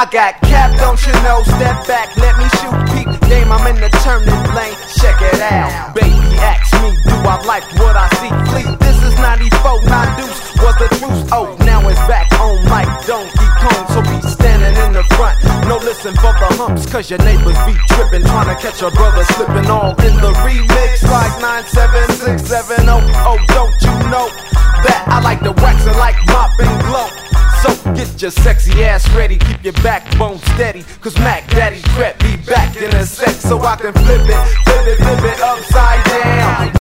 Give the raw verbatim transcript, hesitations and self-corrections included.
I got cap, don't you know? Step back, let me shoot. Peep game, I'm in the turning lane. Check it out. Baby, ask me, do I like what I see? Please, this is ninety-four, not deuce. Was the truth? Oh, now it's back on like Donkey Kong. So be standing in the front. No listen for the humps, cause your neighbors be tripping, trying to catch a brother slipping. All in the remix like nine seven six seven oh. Oh, don't you know that I like to wax it like mop and glow? So get your sexy ass ready, keep your backbone steady, cause Mac Daddy Crep be back in a sec, so I can flip it, flip it, flip it upside down.